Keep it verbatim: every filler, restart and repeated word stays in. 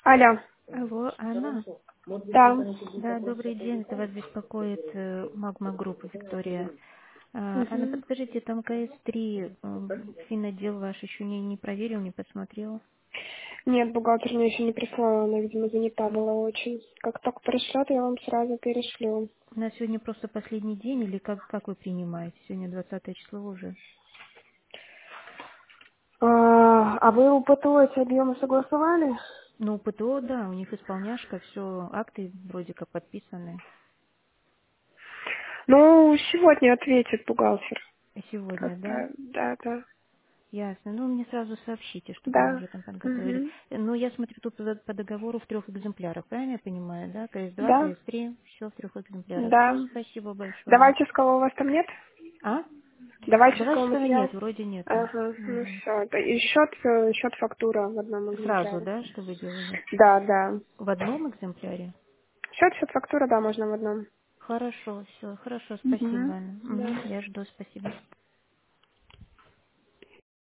Алло. Алло, Анна? Да. Да, добрый день, это вас беспокоит э, Магма Групп Виктория. А, Анна, Мгм. подскажите, там КС три, финотдел ваш еще не, не проверил, не посмотрел? Нет, бухгалтер мне еще не прислала, она, видимо, занята была очень. Как только пришлет, я вам сразу перешлю. У нас сегодня просто последний день, или как, как вы принимаете? Сегодня двадцатое число уже. А, а вы у ПТО эти объемы согласовали? Ну, ПТО, да, у них исполняшка, все, акты вроде как подписаны. Ну, сегодня ответит бухгалтер. Сегодня, да? Как-то, да, да. Ясно. Ну, мне сразу сообщите, чтобы мы Да. уже там подготовили. Угу. Ну, я смотрю, тут по по договору в трех экземплярах, правильно я понимаю, да? кс два, Да. кс три, все в трех экземплярах. Да. Все, спасибо большое. Давальческого у вас там нет? А? Давальческого Давальческого материала? нет, вроде нету. Ага, ну Мгм. все. И счет, э, счет фактура в одном Сразу, экземпляре. да, что вы делали? Да, да. В одном экземпляре? Счет, счет фактура, да, можно в одном. Хорошо, все, хорошо, спасибо, Угу. Анна. Да. Мгм, я жду, спасибо.